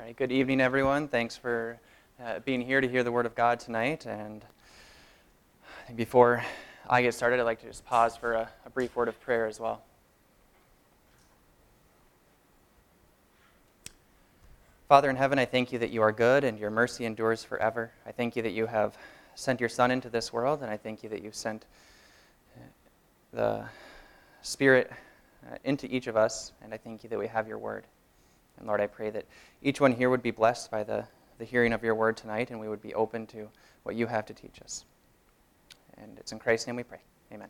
right, good evening, everyone. Thanks for being here to hear the Word of God tonight. And before I get started, I'd like to just pause for a brief word of prayer as well. Father in heaven, I thank you that you are good and your mercy endures forever. I thank you that you have sent your Son into this world, and I thank you that you sent the Spirit into each of us, and I thank you that we have your Word. And Lord, I pray that each one here would be blessed by the hearing of your word tonight, and we would be open to what you have to teach us. And it's in Christ's name we pray. Amen.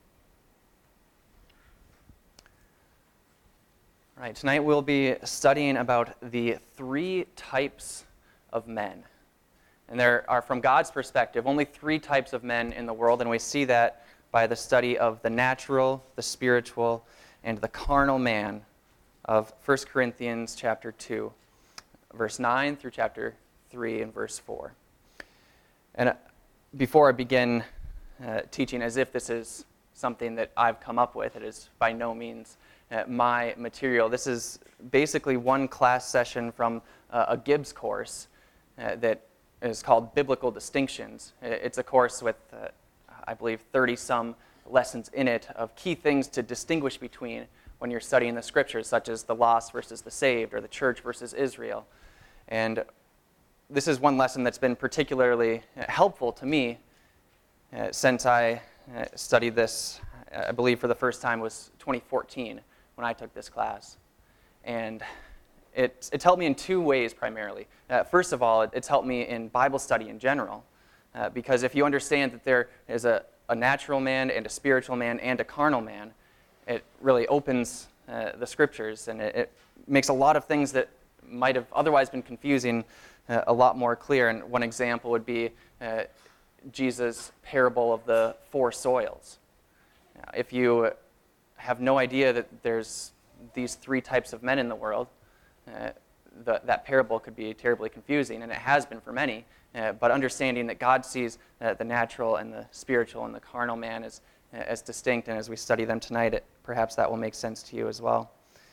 All right, tonight we'll be studying about the three types of men. And there are, from God's perspective, only three types of men in the world, and we see that by the study of the natural, the spiritual, and the carnal man of 1 Corinthians chapter 2, verse 9 through chapter 3 and verse 4. And before I begin teaching as if this is something that I've come up with, it is by no means my material. This is basically one class session from a Gibbs course that is called Biblical Distinctions. It's a course with, I believe, 30-some lessons in it of key things to distinguish between when you're studying the scriptures, such as the lost versus the saved, or the church versus Israel. And this is one lesson that's been particularly helpful to me since I studied this, I believe for the first time was 2014 when I took this class. And it's helped me in two ways primarily. First of all, it's helped me in Bible study in general, because if you understand that there is a natural man and a spiritual man and a carnal man, it really opens the scriptures, and it makes a lot of things that might have otherwise been confusing a lot more clear. And one example would be Jesus' parable of the four soils. If you have no idea that there's these three types of men in the world, that parable could be terribly confusing, and it has been for many. But understanding that God sees the natural and the spiritual and the carnal man as distinct, and as we study them tonight, perhaps that will make sense to you as well.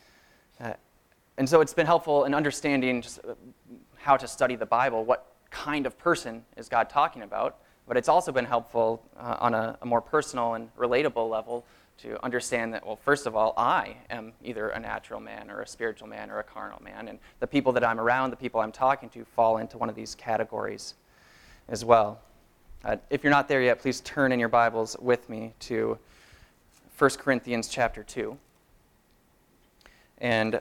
And so it's been helpful in understanding just how to study the Bible, what kind of person is God talking about, but it's also been helpful on a more personal and relatable level to understand that, well, first of all, I am either a natural man or a spiritual man or a carnal man, and the people that I'm around, the people I'm talking to, fall into one of these categories as well. If you're not there yet, please turn in your Bibles with me to 1 Corinthians chapter 2. And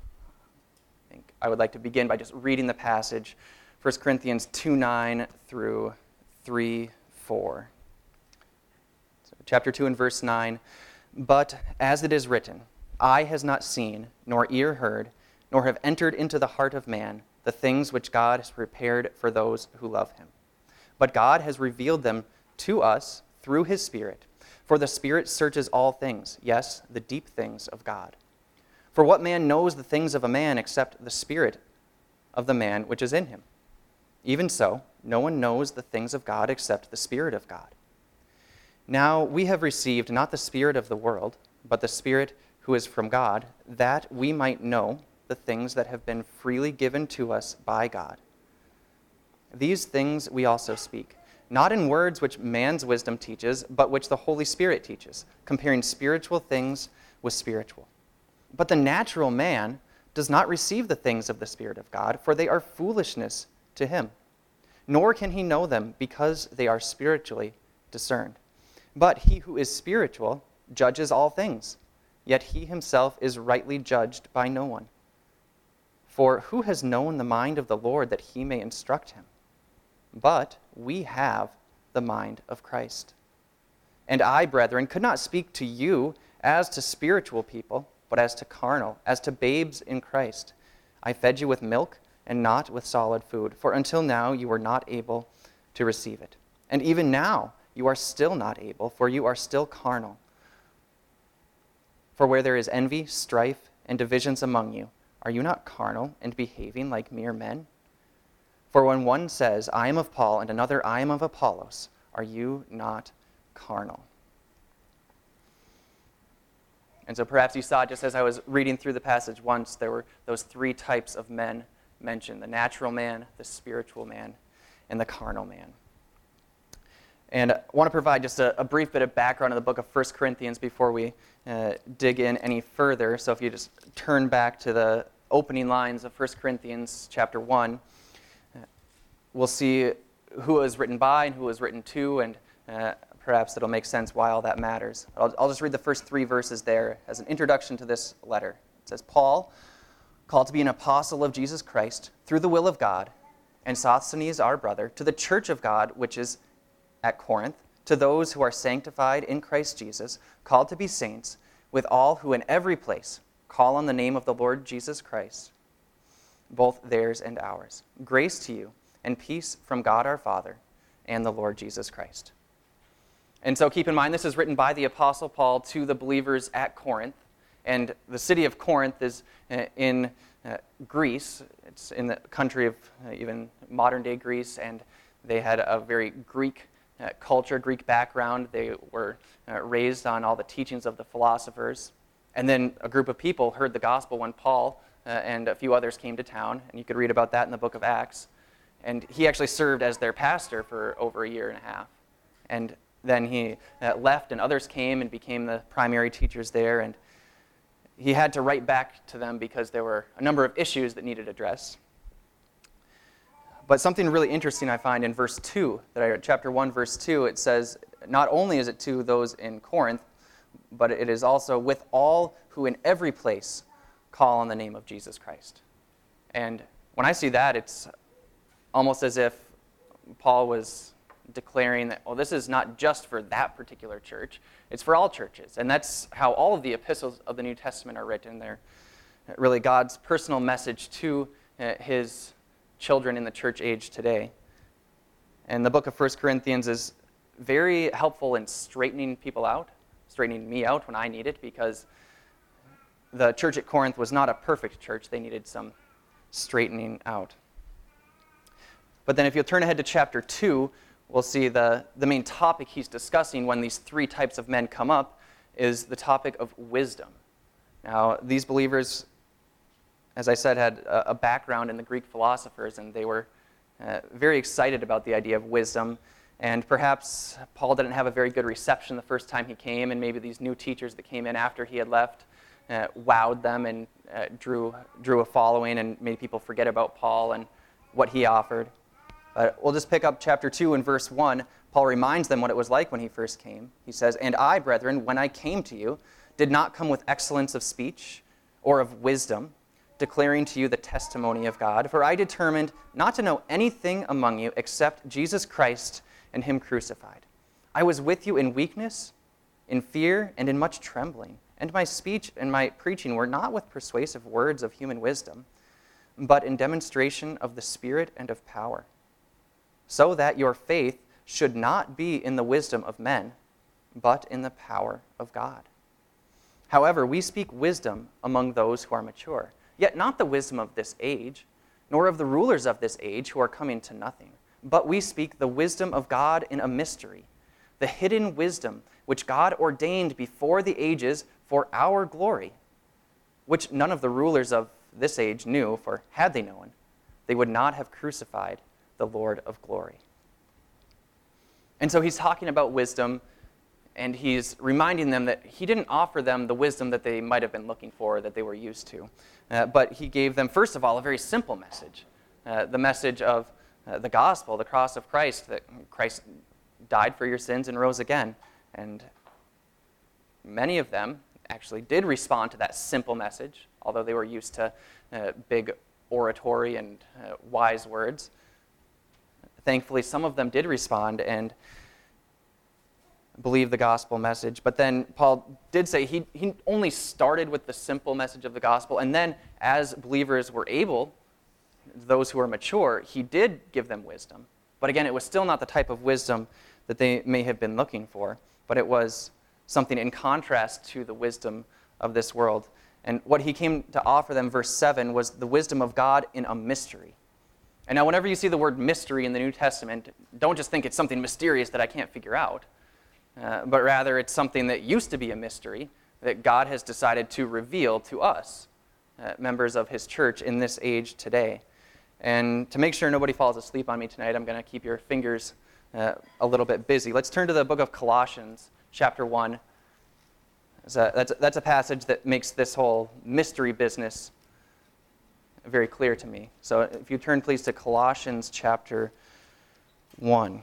I would like to begin by just reading the passage, 1 Corinthians 2:9 through 3:4. So chapter 2 and verse 9, "But as it is written, eye has not seen, nor ear heard, nor have entered into the heart of man the things which God has prepared for those who love him. But God has revealed them to us through his Spirit. For the Spirit searches all things, yes, the deep things of God. For what man knows the things of a man except the Spirit of the man which is in him? Even so, no one knows the things of God except the Spirit of God. Now we have received not the spirit of the world, but the Spirit who is from God, that we might know the things that have been freely given to us by God. These things we also speak, not in words which man's wisdom teaches, but which the Holy Spirit teaches, comparing spiritual things with spiritual. But the natural man does not receive the things of the Spirit of God, for they are foolishness to him. Nor can he know them, because they are spiritually discerned. But he who is spiritual judges all things, yet he himself is rightly judged by no one. For who has known the mind of the Lord that he may instruct him? But we have the mind of Christ. And I, brethren, could not speak to you as to spiritual people, but as to carnal, as to babes in Christ. I fed you with milk and not with solid food, for until now you were not able to receive it. And even now you are still not able, for you are still carnal. For where there is envy, strife, and divisions among you, are you not carnal and behaving like mere men? For when one says, I am of Paul, and another, I am of Apollos, are you not carnal? And so perhaps you saw, just as I was reading through the passage once, there were those three types of men mentioned: the natural man, the spiritual man, and the carnal man. And I want to provide just a brief bit of background on the book of 1 Corinthians before we dig in any further. So if you just turn back to the opening lines of 1 Corinthians chapter 1, we'll see who it was written by and who it was written to, and perhaps it'll make sense why all that matters. I'll just read the first 3 verses there as an introduction to this letter. It says, "Paul, called to be an apostle of Jesus Christ, through the will of God, and Sosthenes our brother, to the church of God which is at Corinth, to those who are sanctified in Christ Jesus, called to be saints, with all who in every place call on the name of the Lord Jesus Christ, both theirs and ours. Grace to you and peace from God our Father and the Lord Jesus Christ." And so keep in mind, this is written by the Apostle Paul to the believers at Corinth. And the city of Corinth is in Greece. It's in the country of even modern-day Greece, and they had a very Greek culture, Greek background. They were raised on all the teachings of the philosophers. And then a group of people heard the gospel when Paul and a few others came to town, and you could read about that in the book of Acts. And he actually served as their pastor for over a year and a half. And then he left, and others came and became the primary teachers there. And he had to write back to them because there were a number of issues that needed addressed. But something really interesting I find in verse 2, chapter 1, verse 2, it says, not only is it to those in Corinth, but it is also with all who in every place call on the name of Jesus Christ. And when I see that, it's almost as if Paul was declaring that, well, this is not just for that particular church, it's for all churches. And that's how all of the epistles of the New Testament are written. They're really God's personal message to his children in the church age today. And the book of 1 Corinthians is very helpful in straightening people out, straightening me out when I need it, because the church at Corinth was not a perfect church. They needed some straightening out. But then if you'll turn ahead to chapter 2, we'll see the main topic he's discussing when these 3 types of men come up is the topic of wisdom. Now, these believers, as I said, had a background in the Greek philosophers, and they were very excited about the idea of wisdom. And perhaps Paul didn't have a very good reception the first time he came, and maybe these new teachers that came in after he had left wowed them and drew a following and made people forget about Paul and what he offered. We'll just pick up chapter 2 and verse 1. Paul reminds them what it was like when he first came. He says, "And I, brethren, when I came to you, did not come with excellence of speech or of wisdom, declaring to you the testimony of God. For I determined not to know anything among you except Jesus Christ and him crucified. I was with you in weakness, in fear, and in much trembling. And my speech and my preaching were not with persuasive words of human wisdom, but in demonstration of the Spirit and of power, so that your faith should not be in the wisdom of men, but in the power of God. However, we speak wisdom among those who are mature, yet not the wisdom of this age, nor of the rulers of this age who are coming to nothing. But we speak the wisdom of God in a mystery, the hidden wisdom which God ordained before the ages for our glory, which none of the rulers of this age knew, for had they known, they would not have crucified the Lord of glory." And so he's talking about wisdom, and he's reminding them that he didn't offer them the wisdom that they might have been looking for, that they were used to. But he gave them, first of all, a very simple message, the message of the gospel, the cross of Christ, that Christ died for your sins and rose again. And many of them actually did respond to that simple message, although they were used to big oratory and wise words. Thankfully, some of them did respond and believe the gospel message. But then Paul did say he only started with the simple message of the gospel, and then as believers were able, those who were mature, he did give them wisdom. But again, it was still not the type of wisdom that they may have been looking for, but it was something in contrast to the wisdom of this world. And what he came to offer them, verse 7, was the wisdom of God in a mystery. And now whenever you see the word mystery in the New Testament, don't just think it's something mysterious that I can't figure out, but rather it's something that used to be a mystery that God has decided to reveal to us, members of his church in this age today. And to make sure nobody falls asleep on me tonight, I'm going to keep your fingers a little bit busy. Let's turn to the book of Colossians, chapter 1. That's a passage that makes this whole mystery business very clear to me. So if you turn, please, to Colossians chapter 1.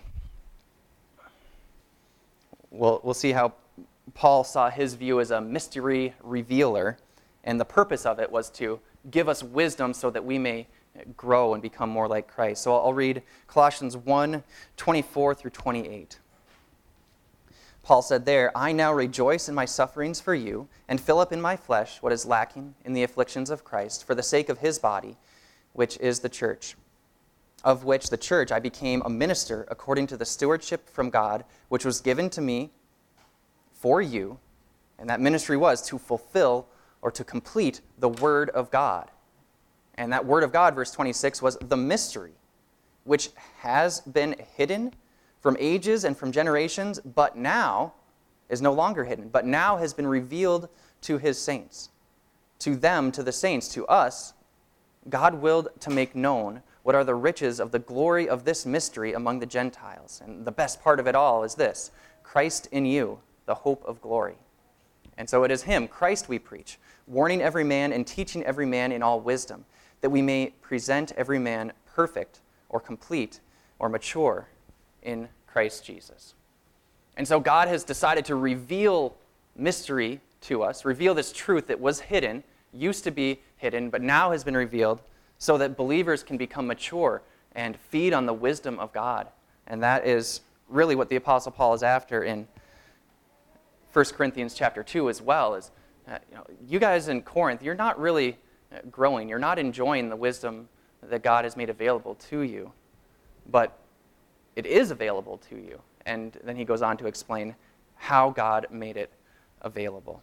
We'll see how Paul saw his view as a mystery revealer, and the purpose of it was to give us wisdom so that we may grow and become more like Christ. So I'll read Colossians 1, 24 through 28. Paul said there, "I now rejoice in my sufferings for you, and fill up in my flesh what is lacking in the afflictions of Christ, for the sake of his body, which is the church, of which the church I became a minister according to the stewardship from God, which was given to me for you." And that ministry was to fulfill or to complete the Word of God. And that Word of God, verse 26, was the mystery, which has been hidden from ages and from generations, but now is no longer hidden, but now has been revealed to his saints. To them, to the saints, to us, God willed to make known what are the riches of the glory of this mystery among the Gentiles. And the best part of it all is this: Christ in you, the hope of glory. And so it is him, Christ, we preach, warning every man and teaching every man in all wisdom, that we may present every man perfect or complete or mature in Christ Jesus. And so God has decided to reveal mystery to us, reveal this truth that was hidden, used to be hidden, but now has been revealed, so that believers can become mature and feed on the wisdom of God. And that is really what the Apostle Paul is after in 1 Corinthians chapter 2 as well. Is you guys in Corinth, you're not really growing. You're not enjoying the wisdom that God has made available to you. But it is available to you. And then he goes on to explain how God made it available.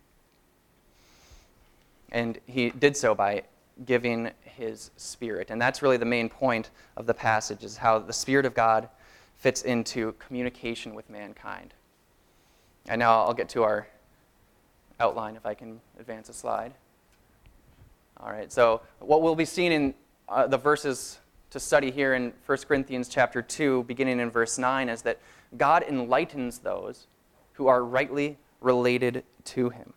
And he did so by giving his Spirit. And that's really the main point of the passage, is how the Spirit of God fits into communication with mankind. And now I'll get to our outline, if I can advance a slide. All right, so what we'll be seeing in the verses to study here in 1 Corinthians chapter 2, beginning in verse 9, is that God enlightens those who are rightly related to him.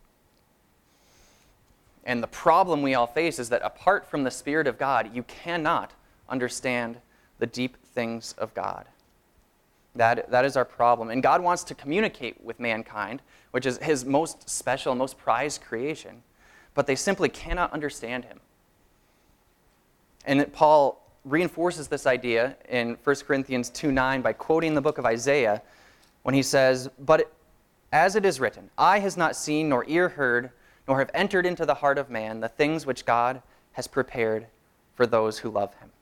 And the problem we all face is that apart from the Spirit of God, you cannot understand the deep things of God. That is our problem. And God wants to communicate with mankind, which is his most special, most prized creation, but they simply cannot understand him. And Paul reinforces this idea in 1 Corinthians 2:9 by quoting the book of Isaiah when he says, "But as it is written, eye has not seen, nor ear heard, nor have entered into the heart of man the things which God has prepared for those who love him."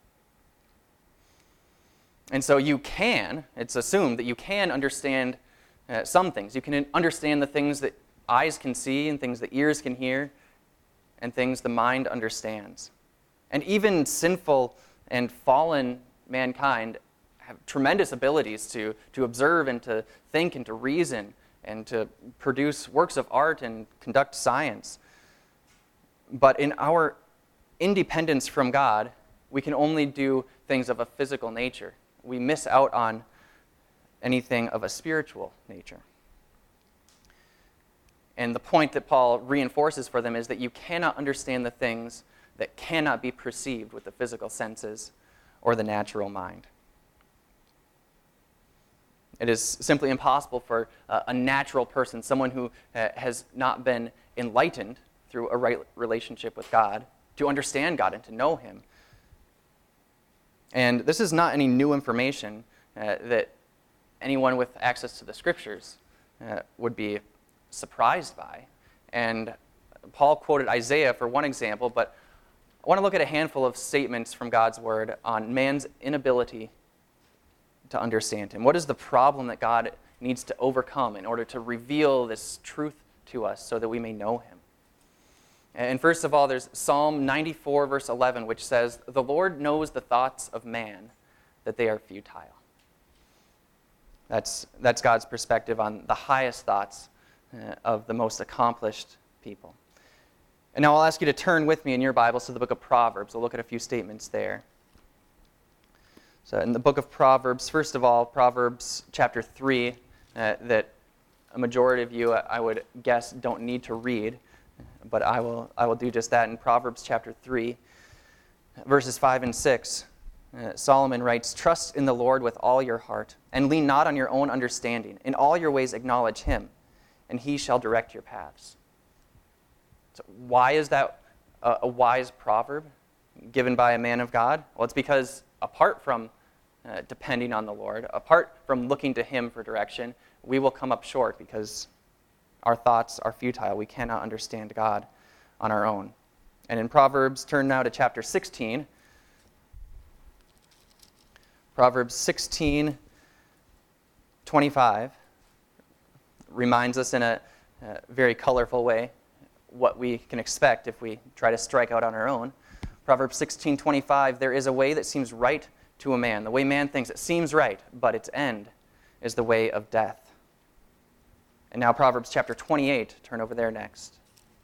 And so it's assumed that you can understand some things. You can understand the things that eyes can see and things that ears can hear and things the mind understands. And even sinful and fallen mankind have tremendous abilities to observe and to think and to reason and to produce works of art and conduct science. But in our independence from God, we can only do things of a physical nature. We miss out on anything of a spiritual nature. And the point that Paul reinforces for them is that you cannot understand the things that cannot be perceived with the physical senses or the natural mind. It is simply impossible for a natural person, someone who has not been enlightened through a right relationship with God, to understand God and to know him. And this is not any new information that anyone with access to the Scriptures would be surprised by. And Paul quoted Isaiah for one example, but I want to look at a handful of statements from God's Word on man's inability to understand him. What is the problem that God needs to overcome in order to reveal this truth to us so that we may know him? And first of all, there's Psalm 94, verse 11, which says, "The Lord knows the thoughts of man, that they are futile." That's God's perspective on the highest thoughts of the most accomplished people. And now I'll ask you to turn with me in your Bibles to the book of Proverbs. We'll look at a few statements there. So in the book of Proverbs, first of all, Proverbs chapter 3, that a majority of you, I would guess, don't need to read, but I will do just that. In Proverbs chapter 3, verses 5 and 6, Solomon writes, "Trust in the Lord with all your heart, and lean not on your own understanding. In all your ways acknowledge him, and he shall direct your paths." So why is that a wise proverb given by a man of God? Well, it's because apart from depending on the Lord, apart from looking to him for direction, we will come up short because our thoughts are futile. We cannot understand God on our own. And in Proverbs, turn now to chapter 16. Proverbs 16:25 reminds us in a very colorful way what we can expect if we try to strike out on our own. Proverbs 16:25, "There is a way that seems right to a man." The way man thinks, it seems right, but its end is the way of death. And now Proverbs chapter 28, turn over there next.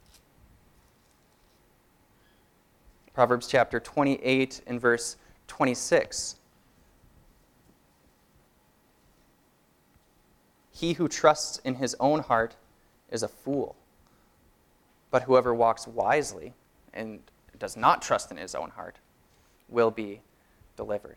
Proverbs chapter 28 and verse 26. "He who trusts in his own heart is a fool, but whoever walks wisely and does not trust in his own heart will be delivered."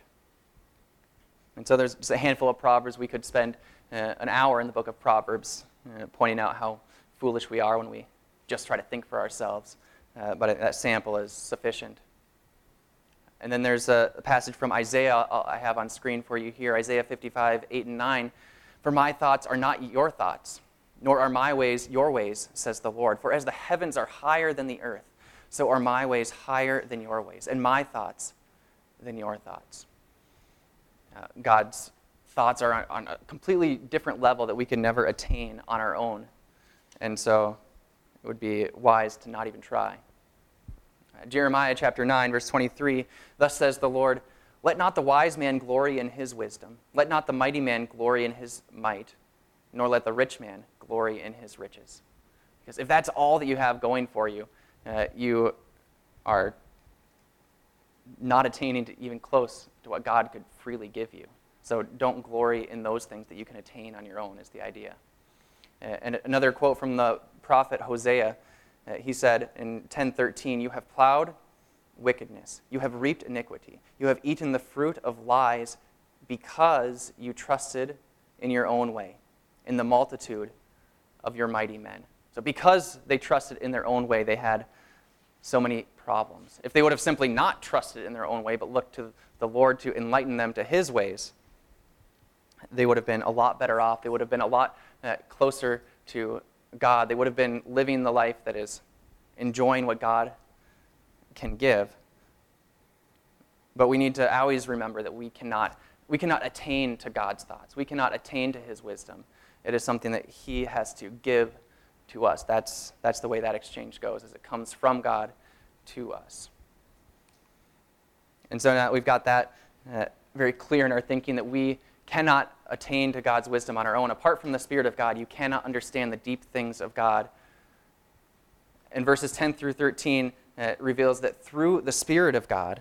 And so there's just a handful of Proverbs. We could spend an hour in the book of Proverbs pointing out how foolish we are when we just try to think for ourselves. But that sample is sufficient. And then there's a passage from Isaiah I have on screen for you here, Isaiah 55:8 and 9. "For my thoughts are not your thoughts, nor are my ways your ways, says the Lord. For as the heavens are higher than the earth, so are my ways higher than your ways, and my thoughts than your thoughts." God's thoughts are on a completely different level that we can never attain on our own. And so it would be wise to not even try. Jeremiah chapter 9, verse 23, "Thus says the Lord, let not the wise man glory in his wisdom. Let not the mighty man glory in his might, nor let the rich man glory in his riches." Because if that's all that you have going for you, you are not attaining to even close to what God could freely give you. So don't glory in those things that you can attain on your own, is the idea. And another quote from the prophet Hosea, he said in 10:13, "You have plowed wickedness, you have reaped iniquity, you have eaten the fruit of lies because you trusted in your own way, in the multitude of your mighty men." So because they trusted in their own way, they had so many problems. If they would have simply not trusted in their own way, but looked to the Lord to enlighten them to his ways, they would have been a lot better off. They would have been a lot closer to God. They would have been living the life that is enjoying what God can give. But we need to always remember that we cannot attain to God's thoughts. We cannot attain to his wisdom. It is something that he has to give to us. That's the way that exchange goes, as it comes from God to us. And so now we've got that very clear in our thinking that we cannot attain to God's wisdom on our own. Apart from the Spirit of God, you cannot understand the deep things of God. And verses 10 through 13 reveals that through the Spirit of God,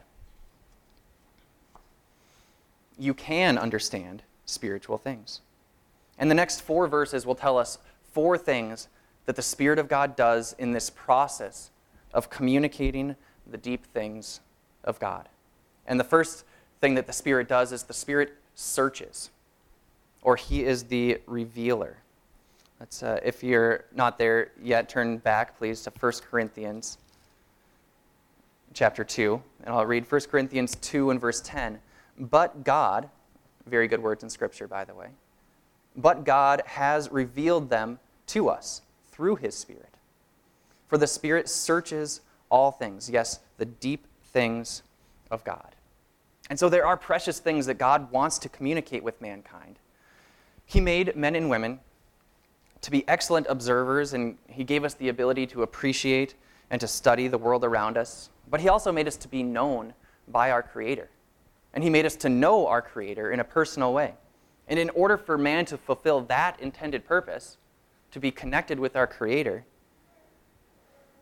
you can understand spiritual things. And the next 4 verses will tell us 4 things that the Spirit of God does in this process of communicating the deep things of God. And the first thing that the Spirit does is the Spirit searches, or he is the revealer. Let's, if you're not there yet, turn back, please, to 1 Corinthians chapter 2. And I'll read 1 Corinthians 2 and verse 10. "But God," very good words in Scripture, by the way, "but God has revealed them to us through his Spirit. For the Spirit searches all things," yes, the deep things of God. And so there are precious things that God wants to communicate with mankind. He made men and women to be excellent observers, and he gave us the ability to appreciate and to study the world around us. But he also made us to be known by our Creator. And he made us to know our Creator in a personal way. And in order for man to fulfill that intended purpose, to be connected with our Creator,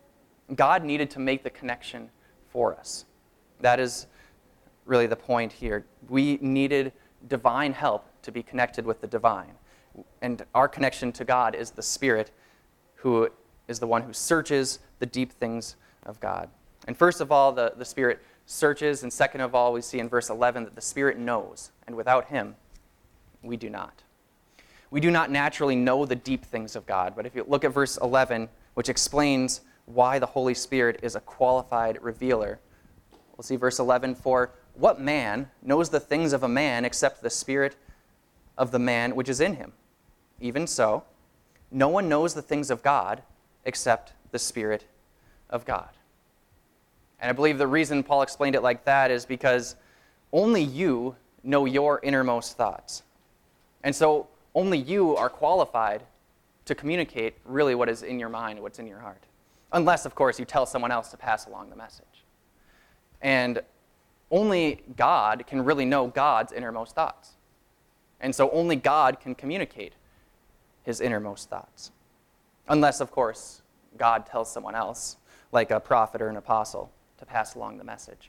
God needed to make the connection for us. That is really the point here. We needed divine help to be connected with the divine. And our connection to God is the Spirit, who is the one who searches the deep things of God. And first of all, the Spirit searches, and second of all, we see in verse 11 that the Spirit knows, and without Him, we do not. We do not naturally know the deep things of God, but if you look at verse 11, which explains why the Holy Spirit is a qualified revealer, we'll see verse 11, "For what man knows the things of a man except the spirit of the man which is in him? Even so, no one knows the things of God except the Spirit of God." And I believe the reason Paul explained it like that is because only you know your innermost thoughts. And so only you are qualified to communicate really what is in your mind, what's in your heart. Unless, of course, you tell someone else to pass along the message. And only God can really know God's innermost thoughts. And so only God can communicate His innermost thoughts. Unless, of course, God tells someone else, like a prophet or an apostle, to pass along the message.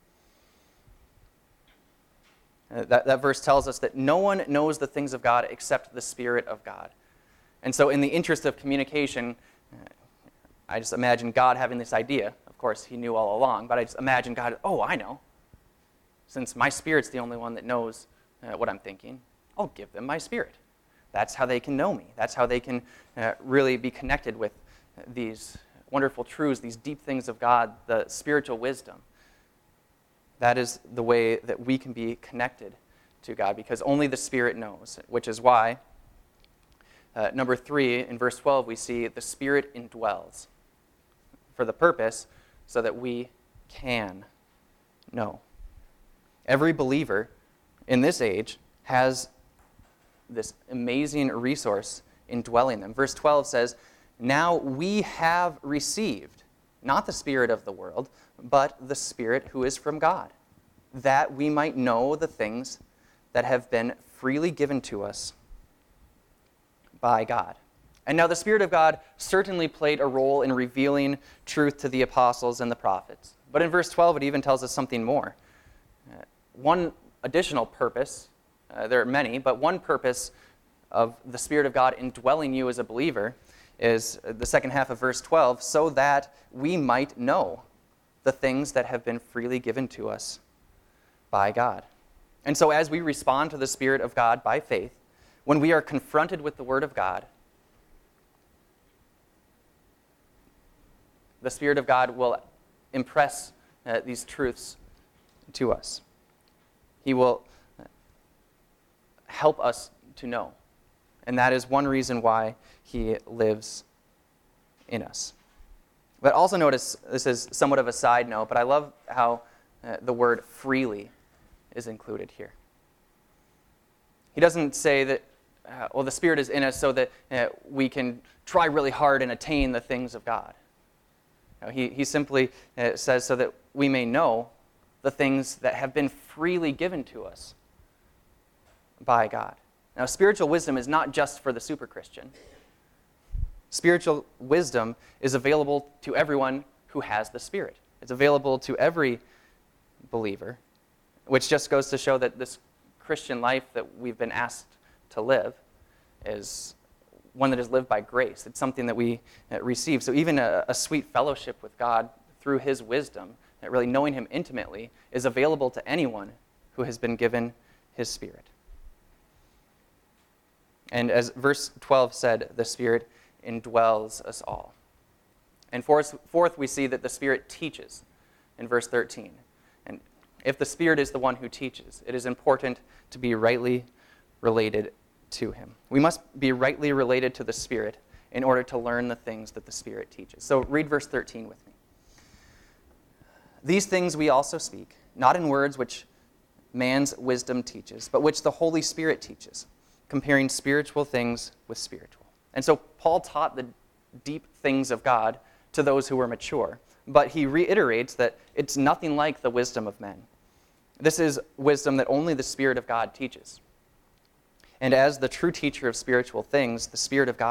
That verse tells us that no one knows the things of God except the Spirit of God. And so in the interest of communication, I just imagine God having this idea. Of course, He knew all along, but I just imagine God, I know. Since my Spirit's the only one that knows what I'm thinking, I'll give them my Spirit. That's how they can know me. That's how they can really be connected with these wonderful truths, these deep things of God, the spiritual wisdom. That is the way that we can be connected to God, because only the Spirit knows, which is why, number 3, in verse 12, we see the Spirit indwells for the purpose so that we can know. Every believer in this age has this amazing resource indwelling them. Verse 12 says, "Now we have received, not the spirit of the world, but the Spirit who is from God, that we might know the things that have been freely given to us by God." And now the Spirit of God certainly played a role in revealing truth to the apostles and the prophets. But in verse 12, it even tells us something more. One additional purpose, there are many, but one purpose of the Spirit of God indwelling you as a believer is the second half of verse 12, "so that we might know the things that have been freely given to us by God." And so as we respond to the Spirit of God by faith, when we are confronted with the Word of God, the Spirit of God will impress these truths to us. He will help us to know. And that is one reason why He lives in us. But also notice, this is somewhat of a side note, but I love how the word freely is included here. He doesn't say that, the Spirit is in us so that we can try really hard and attain the things of God. No, he simply says so that we may know the things that have been freely given to us by God. Now, spiritual wisdom is not just for the super Christian. Spiritual wisdom is available to everyone who has the Spirit. It's available to every believer, which just goes to show that this Christian life that we've been asked to live is one that is lived by grace. It's something that we receive. So even a sweet fellowship with God through His wisdom, that really knowing Him intimately, is available to anyone who has been given His Spirit. And as verse 12 said, the Spirit indwells us all. And fourth, we see that the Spirit teaches in verse 13. And if the Spirit is the one who teaches, it is important to be rightly related to Him. We must be rightly related to the Spirit in order to learn the things that the Spirit teaches. So read verse 13 with me. "These things we also speak, not in words which man's wisdom teaches, but which the Holy Spirit teaches, comparing spiritual things with spiritual." And so Paul taught the deep things of God to those who were mature, but he reiterates that it's nothing like the wisdom of men. This is wisdom that only the Spirit of God teaches. And as the true teacher of spiritual things, the Spirit of God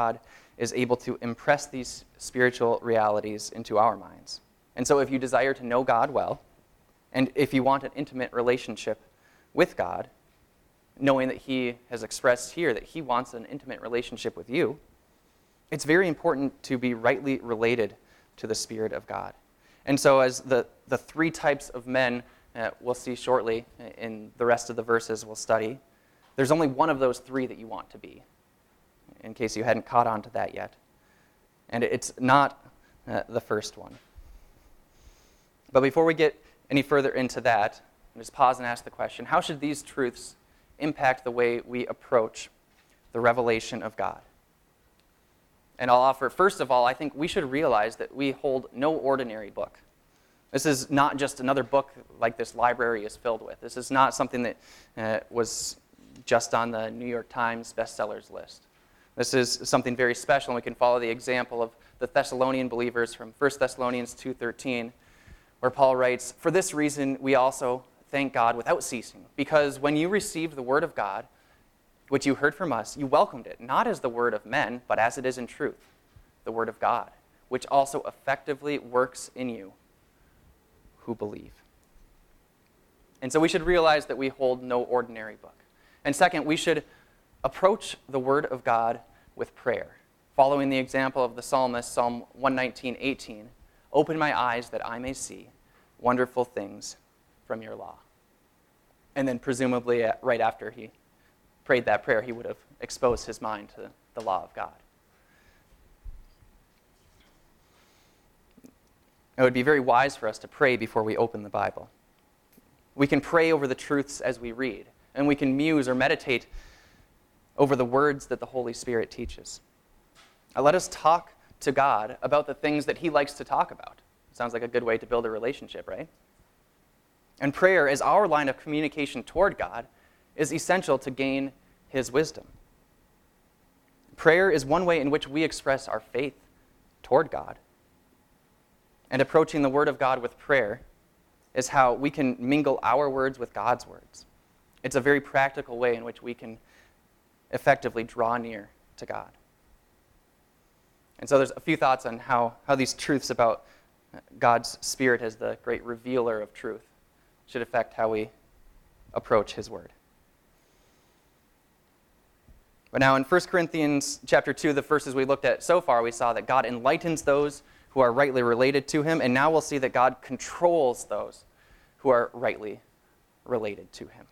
is able to impress these spiritual realities into our minds. And so if you desire to know God well, and if you want an intimate relationship with God, knowing that he has expressed here that he wants an intimate relationship with you, it's very important to be rightly related to the Spirit of God. And so as the three types of men we'll see shortly in the rest of the verses we'll study, there's only one of those three that you want to be, in case you hadn't caught on to that yet. And it's not the first one. But before we get any further into that, just pause and ask the question, how should these truths impact the way we approach the revelation of God? And I'll offer, first of all, I think we should realize that we hold no ordinary book. This is not just another book like this library is filled with. This is not something that was just on the New York Times bestsellers list. This is something very special, and we can follow the example of the Thessalonian believers from 1 Thessalonians 2:13, where Paul writes, "For this reason we also thank God without ceasing, because when you received the word of God, which you heard from us, you welcomed it, not as the word of men, but as it is in truth, the word of God, which also effectively works in you who believe." And so we should realize that we hold no ordinary book. And second, we should approach the word of God with prayer, following the example of the psalmist, Psalm 119:18, "Open my eyes that I may see wonderful things from your law." And then presumably right after he prayed that prayer, he would have exposed his mind to the law of God. It would be very wise for us to pray before we open the Bible. We can pray over the truths as we read, and we can muse or meditate over the words that the Holy Spirit teaches. Let us talk to God about the things that he likes to talk about. Sounds like a good way to build a relationship, right? And prayer, as our line of communication toward God, is essential to gain his wisdom. Prayer is one way in which we express our faith toward God. And approaching the Word of God with prayer is how we can mingle our words with God's words. It's a very practical way in which we can effectively draw near to God. And so there's a few thoughts on how these truths about God's Spirit as the great revealer of truth should affect how we approach his Word. But now in 1 Corinthians chapter 2, the verses we looked at so far, we saw that God enlightens those who are rightly related to him, and now we'll see that God controls those who are rightly related to him.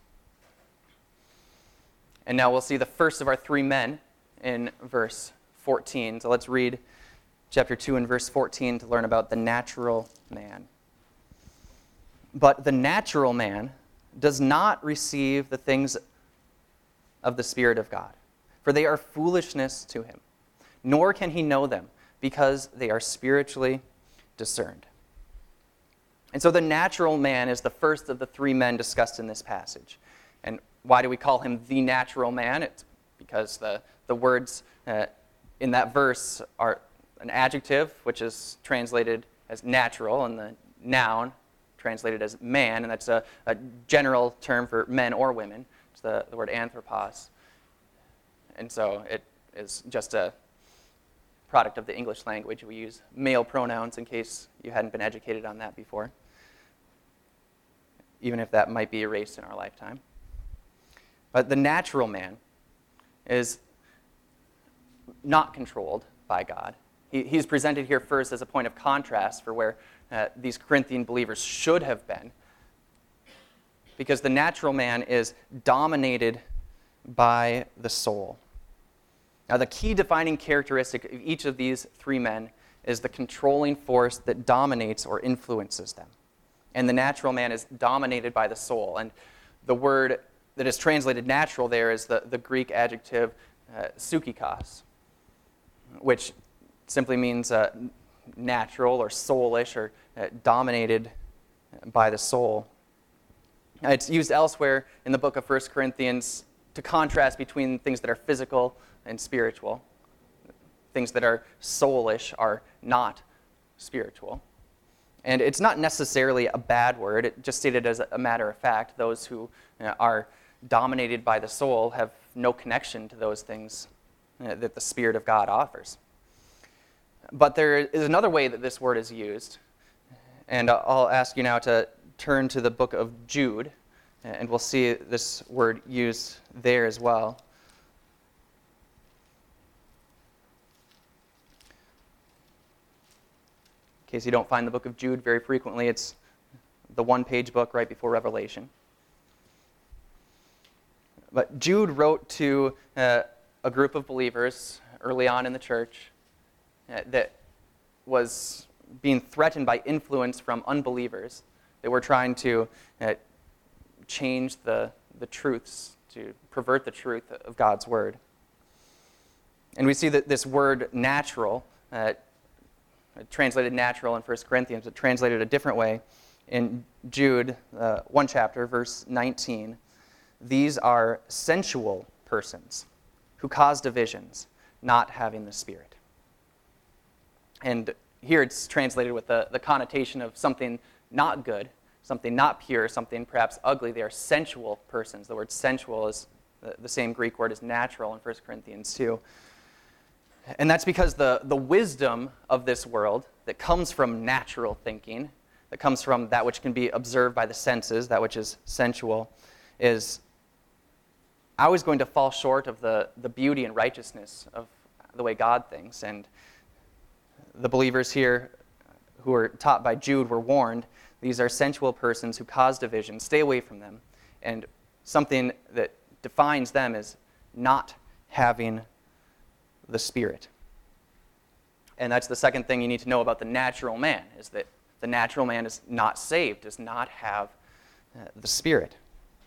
And now we'll see the first of our three men in verse 14. So let's read chapter 2 and verse 14 to learn about the natural man. "But the natural man does not receive the things of the Spirit of God, for they are foolishness to him, nor can he know them, because they are spiritually discerned." And so the natural man is the first of the three men discussed in this passage. And why do we call him the natural man? It's because the words in that verse are an adjective, which is translated as natural, and the noun translated as man, and that's a general term for men or women. It's the word anthropos. And so it is just a product of the English language. We use male pronouns in case you hadn't been educated on that before, even if that might be erased in our lifetime. But the natural man is not controlled by God. He's presented here first as a point of contrast for where these Corinthian believers should have been, because the natural man is dominated by the soul. Now, the key defining characteristic of each of these three men is the controlling force that dominates or influences them. And the natural man is dominated by the soul. And the word that is translated natural there is the Greek adjective psychikos, which simply means natural or soulish or dominated by the soul. It's used elsewhere in the book of 1 Corinthians to contrast between things that are physical and spiritual. Things that are soulish are not spiritual. And it's not necessarily a bad word. It just stated as a matter of fact, those who are dominated by the soul have no connection to those things that the Spirit of God offers. But there is another way that this word is used, and I'll ask you now to turn to the book of Jude, and we'll see this word used there as well. In case you don't find the book of Jude very frequently, it's the one-page book right before Revelation. But Jude wrote to a group of believers early on in the church that was being threatened by influence from unbelievers that were trying to change the truths, to pervert the truth of God's word. And we see that this word natural, translated natural in 1 Corinthians, but translated a different way in Jude, 1 chapter, verse 19. These are sensual persons who cause divisions, not having the Spirit. And here it's translated with the connotation of something not good, something not pure, something perhaps ugly. They are sensual persons. The word sensual is the same Greek word as natural in 1 Corinthians 2. And that's because the wisdom of this world that comes from natural thinking, that comes from that which can be observed by the senses, that which is sensual, is always going to fall short of the beauty and righteousness of the way God thinks. And the believers here who were taught by Jude were warned, these are sensual persons who cause division. Stay away from them. And something that defines them is not having the Spirit. And that's the second thing you need to know about the natural man, is that the natural man is not saved, does not have the Spirit.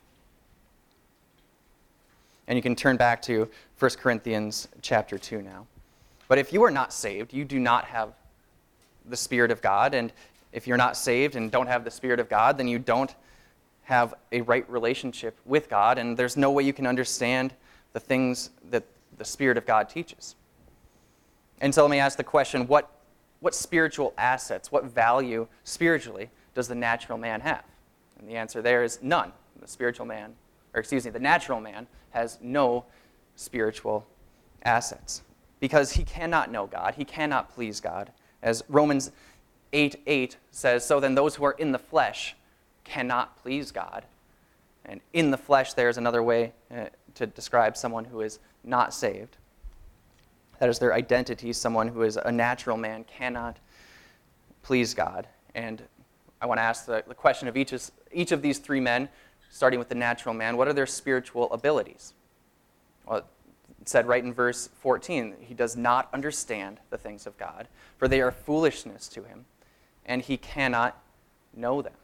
And you can turn back to 1 Corinthians chapter 2 now. But if you are not saved, you do not have the Spirit of God. And if you're not saved and don't have the Spirit of God, then you don't have a right relationship with God. And there's no way you can understand the things that the Spirit of God teaches. And so let me ask the question, what spiritual assets, what value spiritually does the natural man have? And the answer there is none. The natural man has no spiritual assets because he cannot know God. He cannot please God. As Romans 8:8 says, so then those who are in the flesh cannot please God. And in the flesh, there's another way to describe someone who is not saved. That is their identity. Someone who is a natural man cannot please God. And I want to ask the question of each of these three men, starting with the natural man, what are their spiritual abilities? Well, it said right in verse 14, he does not understand the things of God, for they are foolishness to him, and he cannot know them.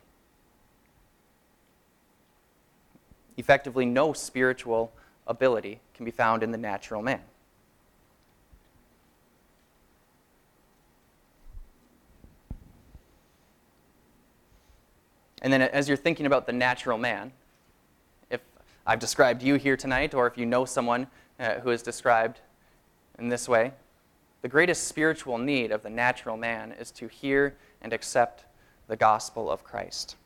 Effectively, no spiritual ability can be found in the natural man. And then as you're thinking about the natural man, if I've described you here tonight, or if you know someone who is described in this way, the greatest spiritual need of the natural man is to hear and accept the gospel of Christ.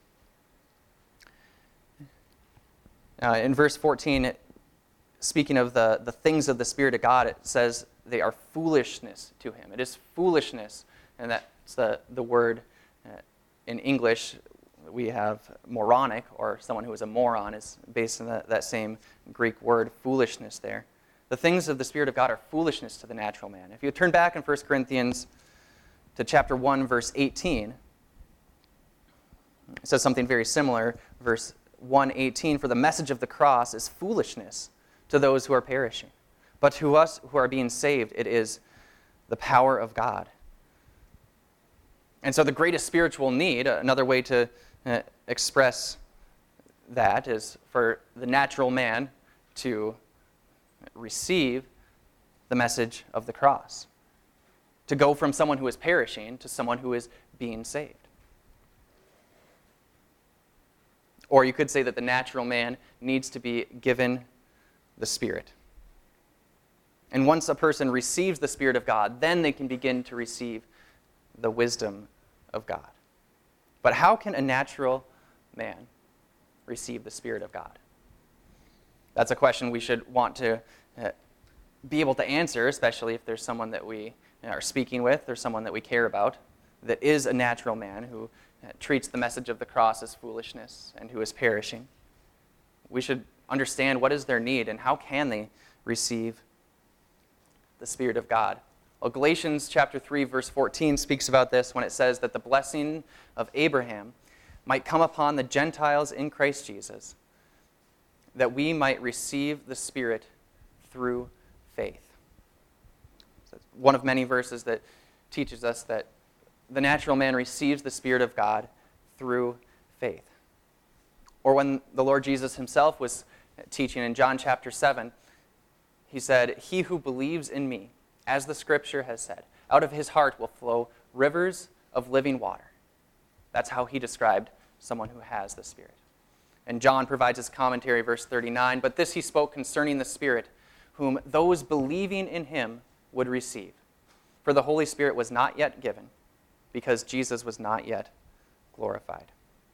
In verse 14, speaking of the things of the Spirit of God, it says they are foolishness to him. It is foolishness, and that's the word in English. We have moronic, or someone who is a moron, is based on that same Greek word, foolishness there. The things of the Spirit of God are foolishness to the natural man. If you turn back in 1 Corinthians to chapter 1, verse 18, it says something very similar. Verse 1:18, for the message of the cross is foolishness to those who are perishing. But to us who are being saved, it is the power of God. And so the greatest spiritual need, another way to express that, is for the natural man to receive the message of the cross. To go from someone who is perishing to someone who is being saved. Or you could say that the natural man needs to be given the Spirit. And once a person receives the Spirit of God, then they can begin to receive the wisdom of God. But how can a natural man receive the Spirit of God? That's a question we should want to be able to answer, especially if there's someone that we are speaking with or someone that we care about that is a natural man who treats the message of the cross as foolishness and who is perishing. We should understand what is their need and how can they receive the Spirit of God. Well, Galatians chapter 3, verse 14 speaks about this when it says that the blessing of Abraham might come upon the Gentiles in Christ Jesus, that we might receive the Spirit through faith. So it's one of many verses that teaches us that the natural man receives the Spirit of God through faith. Or when the Lord Jesus himself was teaching in John chapter 7, he said, "He who believes in me, as the Scripture has said, out of his heart will flow rivers of living water." That's how he described someone who has the Spirit. And John provides his commentary, verse 39, "But this he spoke concerning the Spirit, whom those believing in him would receive. For the Holy Spirit was not yet given, because Jesus was not yet glorified."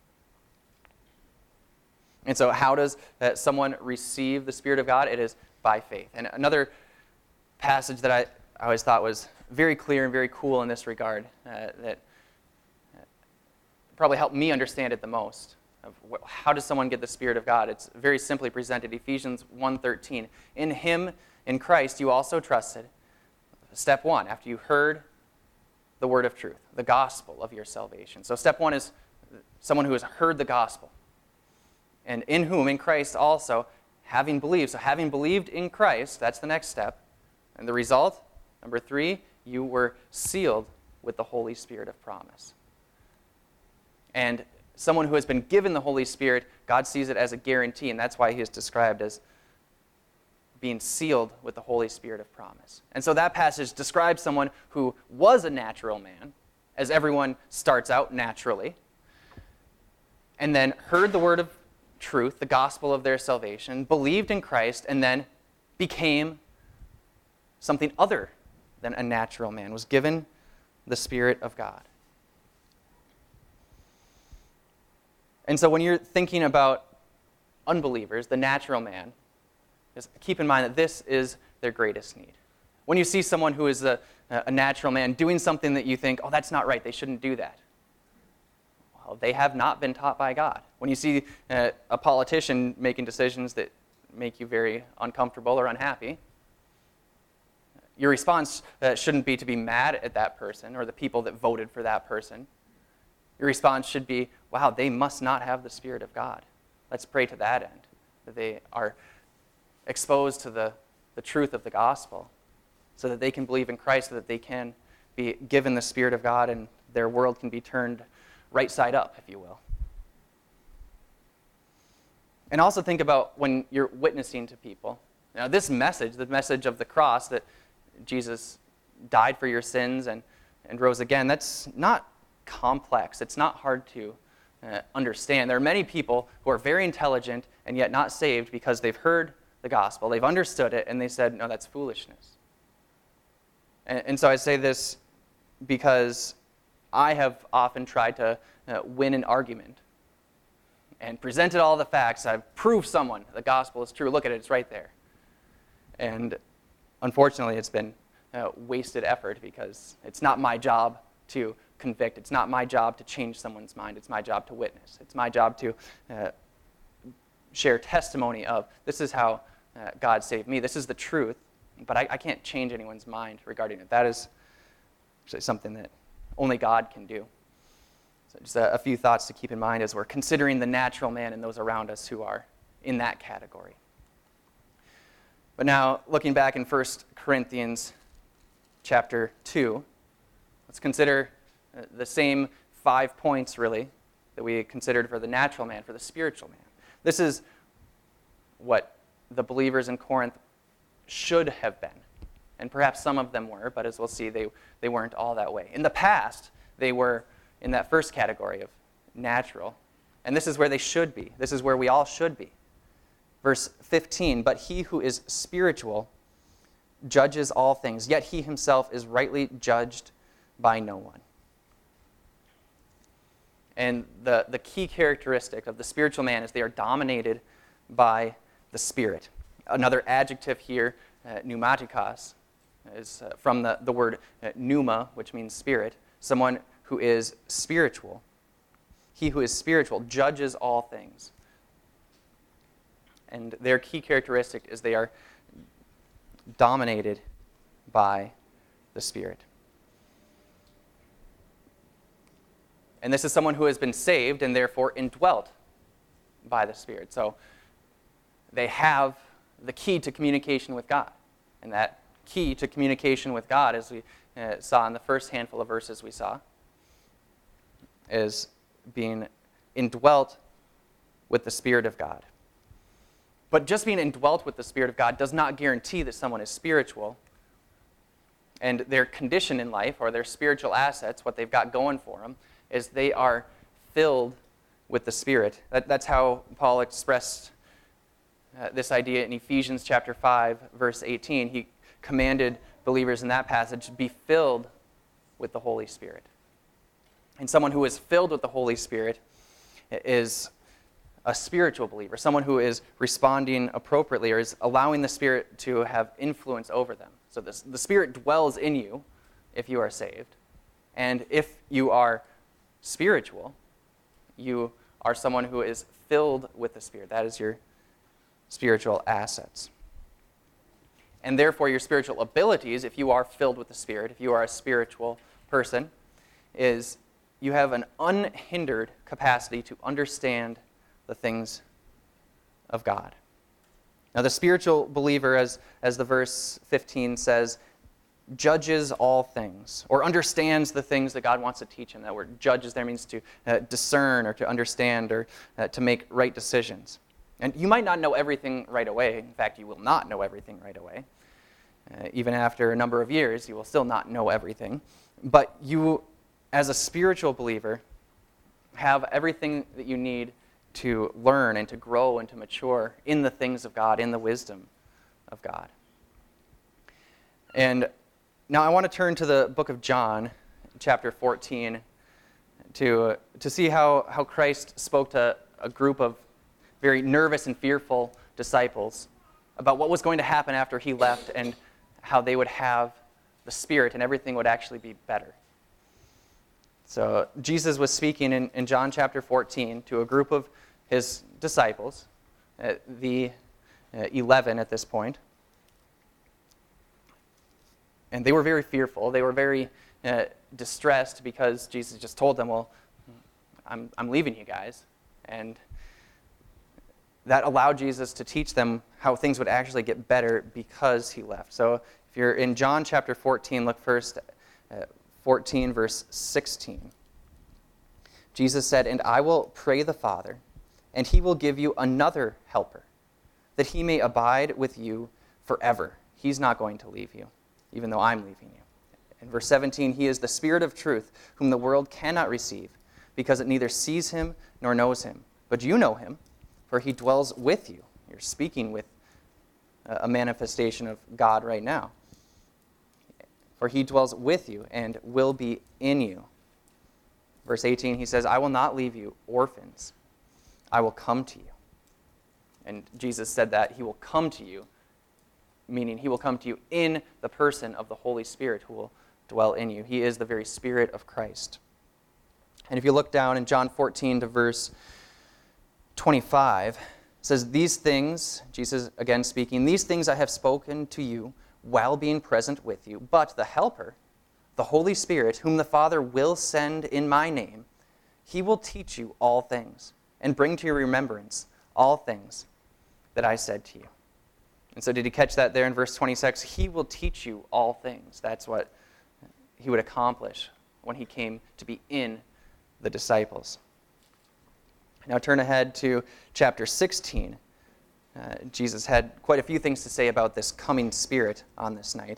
And so how does someone receive the Spirit of God? It is by faith. And another passage that I always thought was very clear and very cool in this regard, that probably helped me understand it the most, of how does someone get the Spirit of God? It's very simply presented, Ephesians 1:13. "In him, in Christ, you also trusted." Step one, after you heard the word of truth, the gospel of your salvation. So step one is someone who has heard the gospel. "And in whom, in Christ also, having believed." So having believed in Christ, that's the next step. And the result, number 3, you were sealed with the Holy Spirit of promise. And someone who has been given the Holy Spirit, God sees it as a guarantee, and that's why he is described as being sealed with the Holy Spirit of promise. And so that passage describes someone who was a natural man, as everyone starts out naturally, and then heard the word of truth, the gospel of their salvation, believed in Christ, and then became something other than a natural man, was given the Spirit of God. And so when you're thinking about unbelievers, the natural man, just keep in mind that this is their greatest need. When you see someone who is a natural man doing something that you think, oh, that's not right, they shouldn't do that. Well, they have not been taught by God. When you see a politician making decisions that make you very uncomfortable or unhappy, your response shouldn't be to be mad at that person or the people that voted for that person. Your response should be, wow, they must not have the Spirit of God. Let's pray to that end, that they are exposed to the truth of the gospel so that they can believe in Christ, so that they can be given the Spirit of God and their world can be turned right side up, if you will. And also think about when you're witnessing to people. Now, this message, the message of the cross, that Jesus died for your sins and rose again, that's not complex. It's not hard to understand. There are many people who are very intelligent and yet not saved because they've heard the gospel, they've understood it, and they said, no, that's foolishness. And so I say this because I have often tried to win an argument and presented all the facts. I've proved someone the gospel is true. Look at it, it's right there. And unfortunately, it's been wasted effort because it's not my job to convict. It's not my job to change someone's mind. It's my job to witness. It's my job to share testimony of this is how God saved me. This is the truth, but I can't change anyone's mind regarding it. That is actually something that only God can do. So just a few thoughts to keep in mind as we're considering the natural man and those around us who are in that category. But now, looking back in 1 Corinthians chapter 2, let's consider the same 5 points, really, that we considered for the natural man, for the spiritual man. This is what the believers in Corinth should have been. And perhaps some of them were, but as we'll see, they weren't all that way. In the past, they were in that first category of natural. And this is where they should be. This is where we all should be. Verse 15, "But he who is spiritual judges all things, yet he himself is rightly judged by no one." And the key characteristic of the spiritual man is they are dominated by the Spirit. Another adjective here pneumatikos, is from the word pneuma, which means spirit, someone who is spiritual. He who is spiritual judges all things. And their key characteristic is they are dominated by the Spirit. And this is someone who has been saved and therefore indwelt by the Spirit. So they have the key to communication with God. And that key to communication with God, as we saw in the first handful of verses we saw, is being indwelt with the Spirit of God. But just being indwelt with the Spirit of God does not guarantee that someone is spiritual. And their condition in life, or their spiritual assets, what they've got going for them, is they are filled with the Spirit. That's how Paul expressed this idea in Ephesians chapter 5, verse 18. He commanded believers in that passage to be filled with the Holy Spirit. And someone who is filled with the Holy Spirit is a spiritual believer, someone who is responding appropriately or is allowing the Spirit to have influence over them. So the Spirit dwells in you if you are saved. And if you are spiritual, you are someone who is filled with the Spirit. That is your spiritual assets. And therefore, your spiritual abilities, if you are filled with the Spirit, if you are a spiritual person, is you have an unhindered capacity to understand the things of God. Now, the spiritual believer, as the verse 15 says, judges all things, or understands the things that God wants to teach him. That word judges there means to discern or to understand or to make right decisions. And you might not know everything right away. In fact, you will not know everything right away. Even after a number of years, you will still not know everything. But you, as a spiritual believer, have everything that you need to learn and to grow and to mature in the things of God, in the wisdom of God. And now I want to turn to the book of John, chapter 14, to see how Christ spoke to a group of very nervous and fearful disciples about what was going to happen after he left and how they would have the Spirit and everything would actually be better. So Jesus was speaking in John chapter 14 to a group of his disciples, the 11 at this point. And they were very fearful. They were very distressed because Jesus just told them, well, I'm leaving you guys. And that allowed Jesus to teach them how things would actually get better because he left. So if you're in John chapter 14, look first at 14 verse 16. Jesus said, "And I will pray the Father, and he will give you another helper, that he may abide with you forever." He's not going to leave you, even though I'm leaving you. In verse 17, he is the Spirit of truth, whom the world cannot receive, because it neither sees him nor knows him. But you know him, for he dwells with you. You're speaking with a manifestation of God right now. For he dwells with you and will be in you. Verse 18, he says, "I will not leave you orphans. I will come to you." And Jesus said that he will come to you, meaning he will come to you in the person of the Holy Spirit who will dwell in you. He is the very Spirit of Christ. And if you look down in John 14 to verse 25, it says, "These things," Jesus again speaking, "these things I have spoken to you while being present with you. But the Helper, the Holy Spirit, whom the Father will send in my name, he will teach you all things and bring to your remembrance all things that I said to you." And so did you catch that there in verse 26? He will teach you all things. That's what he would accomplish when he came to be in the disciples. Now turn ahead to chapter 16. Jesus had quite a few things to say about this coming Spirit on this night.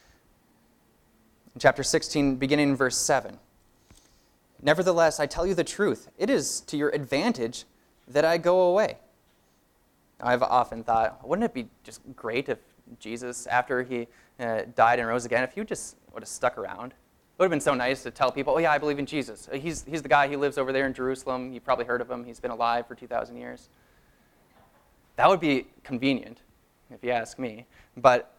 In chapter 16, beginning in verse 7, "Nevertheless, I tell you the truth. It is to your advantage that I go away." I've often thought, wouldn't it be just great if Jesus, after he died and rose again, if he just would have stuck around? It would have been so nice to tell people, "Oh yeah, I believe in Jesus. He's the guy, he lives over there in Jerusalem. You've probably heard of him. He's been alive for 2,000 years. That would be convenient, if you ask me. But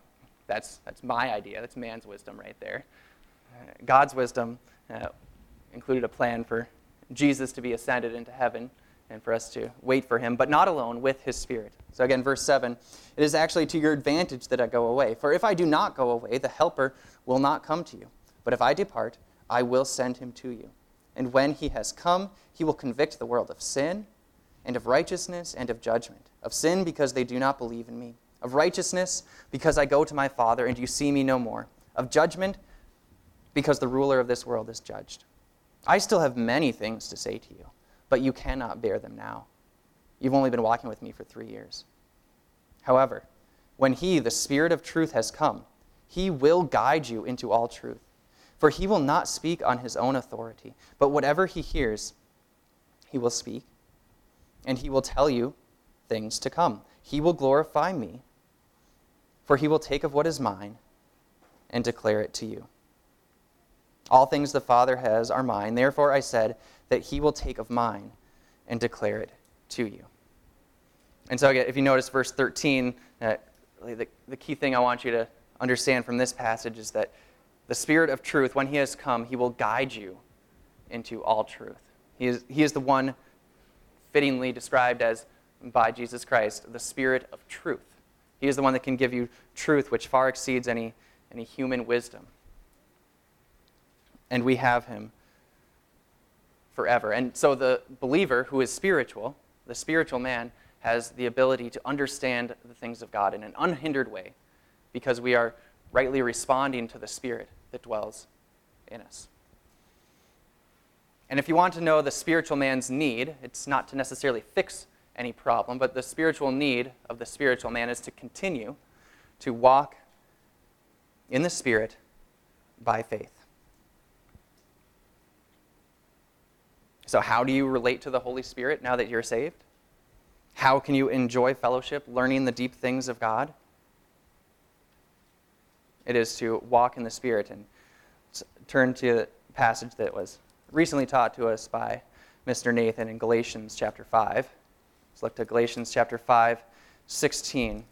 That's my idea. That's man's wisdom right there. God's wisdom included a plan for Jesus to be ascended into heaven and for us to wait for him, but not alone, with his Spirit. So again, verse 7, it is actually to your advantage that I go away. For if I do not go away, the Helper will not come to you. But if I depart, I will send him to you. And when he has come, he will convict the world of sin and of righteousness and of judgment. Of sin, because they do not believe in me. Of righteousness, because I go to my Father, and you see me no more. Of judgment, because the ruler of this world is judged. I still have many things to say to you, but you cannot bear them now. You've only been walking with me for 3 years. However, when he, the Spirit of truth, has come, he will guide you into all truth. For he will not speak on his own authority, but whatever he hears, he will speak, and he will tell you things to come. He will glorify me, for he will take of what is mine and declare it to you. All things the Father has are mine. Therefore I said that he will take of mine and declare it to you. And so again, if you notice verse 13, the key thing I want you to understand from this passage is that the Spirit of truth, when he has come, he will guide you into all truth. He is the one fittingly described as, by Jesus Christ, the Spirit of truth. He is the one that can give you truth which far exceeds any human wisdom. And we have him forever. And so the believer who is spiritual, the spiritual man, has the ability to understand the things of God in an unhindered way because we are rightly responding to the Spirit that dwells in us. And if you want to know the spiritual man's need, it's not to necessarily fix any problem, but the spiritual need of the spiritual man is to continue to walk in the Spirit by faith. So how do you relate to the Holy Spirit now that you're saved? How can you enjoy fellowship, learning the deep things of God? It is to walk in the Spirit. And turn to a passage that was recently taught to us by Mr. Nathan in Galatians chapter 5. Let's look to Galatians chapter 5, 16,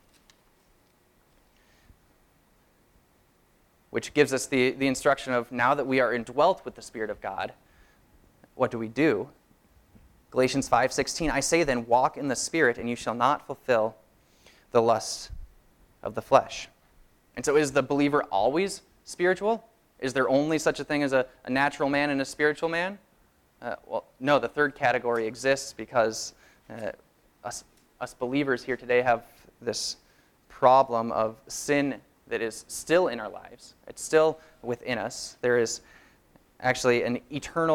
which gives us the instruction of now that we are indwelt with the Spirit of God, what do we do? Galatians 5:16, I say then, walk in the Spirit, and you shall not fulfill the lust of the flesh. And so is the believer always spiritual? Is there only such a thing as a natural man and a spiritual man? Well, no, the third category exists because us believers here today have this problem of sin that is still in our lives. It's still within us. There is actually an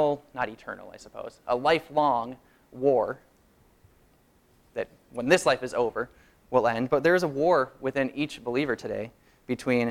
a lifelong war that when this life is over will end. But there is a war within each believer today between,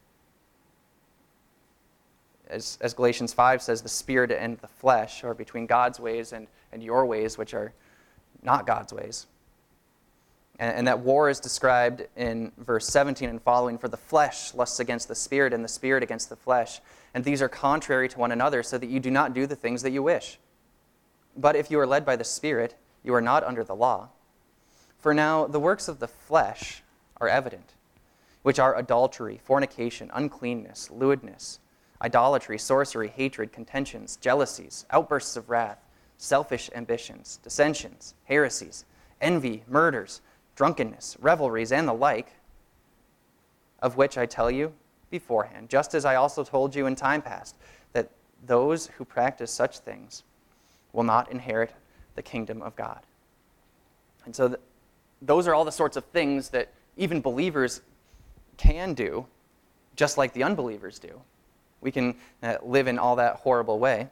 as Galatians 5 says, the spirit and the flesh, or between God's ways and your ways, which are not God's ways. And that war is described in verse 17 and following, for the flesh lusts against the spirit, and the spirit against the flesh. And these are contrary to one another, so that you do not do the things that you wish. But if you are led by the Spirit, you are not under the law. For now the works of the flesh are evident, which are adultery, fornication, uncleanness, lewdness, idolatry, sorcery, hatred, contentions, jealousies, outbursts of wrath, selfish ambitions, dissensions, heresies, envy, murders, drunkenness, revelries, and the like, of which I tell you beforehand, just as I also told you in time past, that those who practice such things will not inherit the kingdom of God. And so those are all the sorts of things that even believers can do, just like the unbelievers do. We can live in all that horrible way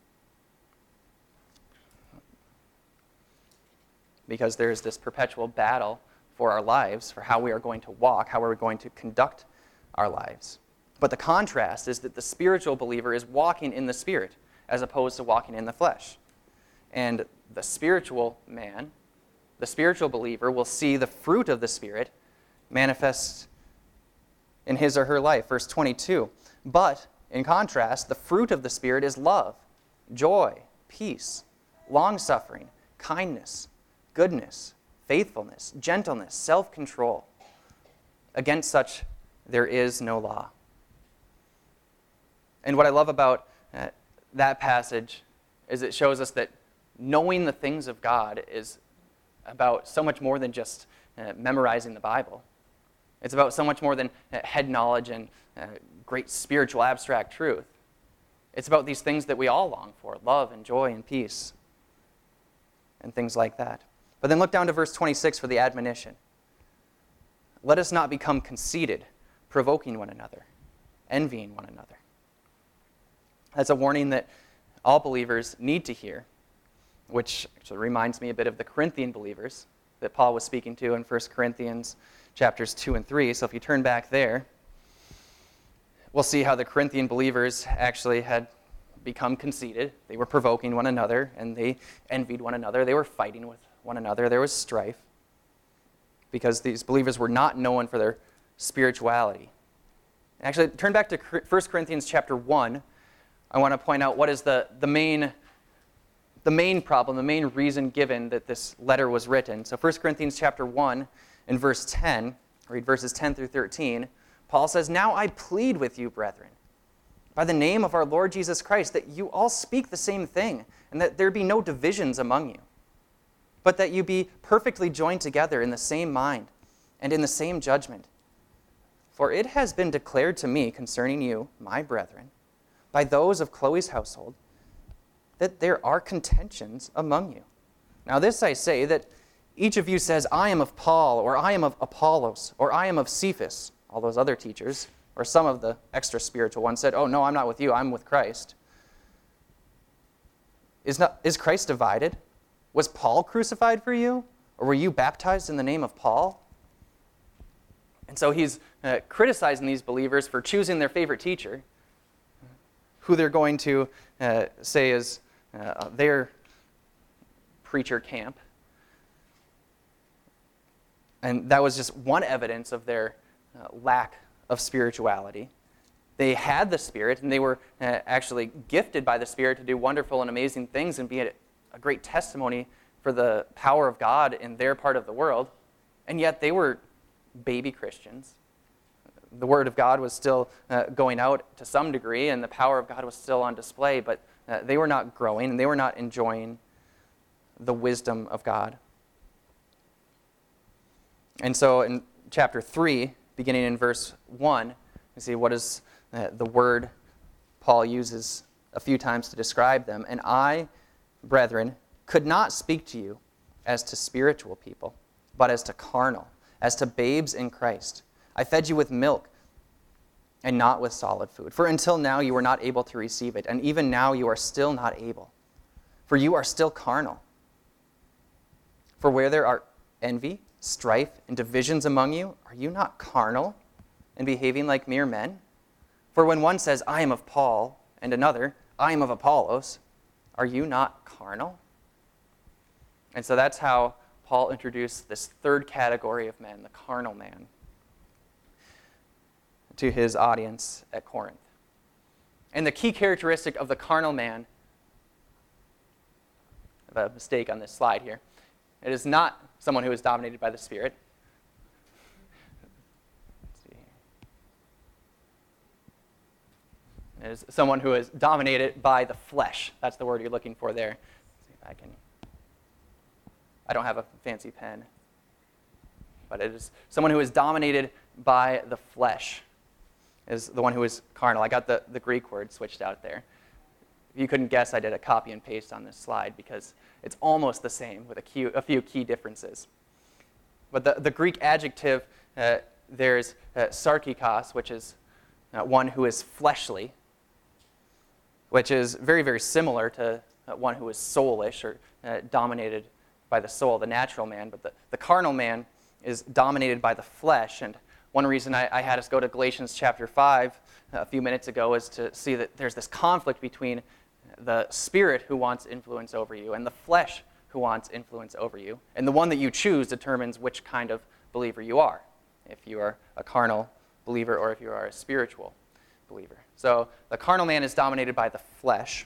because there's this perpetual battle for our lives, for how we are going to walk, how we're going to conduct our lives. But the contrast is that the spiritual believer is walking in the Spirit as opposed to walking in the flesh. And the spiritual man, the spiritual believer, will see the fruit of the Spirit manifest in his or her life. Verse 22, but in contrast, the fruit of the Spirit is love, joy, peace, long-suffering, kindness, goodness, faithfulness, gentleness, self-control. Against such there is no law. And what I love about that passage is it shows us that knowing the things of God is about so much more than just memorizing the Bible. It's about so much more than head knowledge and great spiritual abstract truth. It's about these things that we all long for, love and joy and peace and things like that. But then look down to verse 26 for the admonition. Let us not become conceited, provoking one another, envying one another. That's a warning that all believers need to hear, which actually reminds me a bit of the Corinthian believers that Paul was speaking to in 1 Corinthians chapters 2 and 3. So if you turn back there, we'll see how the Corinthian believers actually had become conceited. They were provoking one another, and they envied one another. They were fighting with one another. There was strife because these believers were not known for their spirituality. Actually, turn back to 1 Corinthians chapter 1. I want to point out what is the main problem, the main reason given that this letter was written. So 1 Corinthians chapter 1 and verse 10, read verses 10 through 13, Paul says, "Now I plead with you, brethren, by the name of our Lord Jesus Christ, that you all speak the same thing, and that there be no divisions among you, but that you be perfectly joined together in the same mind and in the same judgment. For it has been declared to me concerning you, my brethren, by those of Chloe's household, that there are contentions among you. Now this I say, that each of you says, I am of Paul, or I am of Apollos, or I am of Cephas," all those other teachers, or some of the extra spiritual ones said, "Oh no, I'm not with you, I'm with Christ." Is Christ divided? Was Paul crucified for you? Or were you baptized in the name of Paul? And so he's criticizing these believers for choosing their favorite teacher, who they're going to say is their preacher camp. And that was just one evidence of their lack of spirituality. They had the Spirit, and they were actually gifted by the Spirit to do wonderful and amazing things and be a great testimony for the power of God in their part of the world. And yet they were baby Christians. The Word of God was still going out to some degree, and the power of God was still on display, but they were not growing, and they were not enjoying the wisdom of God. And so in chapter 3, beginning in verse 1, you see what is the word Paul uses a few times to describe them. "And I, brethren, could not speak to you as to spiritual people, but as to carnal, as to babes in Christ. I fed you with milk and not with solid food. For until now you were not able to receive it, and even now you are still not able. For you are still carnal. For where there are envy, strife, and divisions among you, are you not carnal and behaving like mere men? For when one says, I am of Paul, and another, I am of Apollos, are you not carnal?" And so that's how Paul introduced this third category of men, the carnal man, to his audience at Corinth. And the key characteristic of the carnal man, I have a mistake on this slide here, it is not someone who is dominated by the Spirit. Let's see. It is someone who is dominated by the flesh. That's the word you're looking for there. Let's see if I don't have a fancy pen. But it is someone who is dominated by the flesh is the one who is carnal. I got the Greek word switched out there. If you couldn't guess, I did a copy and paste on this slide because it's almost the same with a few key differences. But the Greek adjective, there's sarkikos, which is one who is fleshly, which is very, very similar to one who is soulish or dominated by the soul, the natural man. But the carnal man is dominated by the flesh. And one reason I had us go to Galatians chapter 5 a few minutes ago is to see that there's this conflict between the Spirit who wants influence over you and the flesh who wants influence over you. And the one that you choose determines which kind of believer you are, if you are a carnal believer or if you are a spiritual believer. So the carnal man is dominated by the flesh.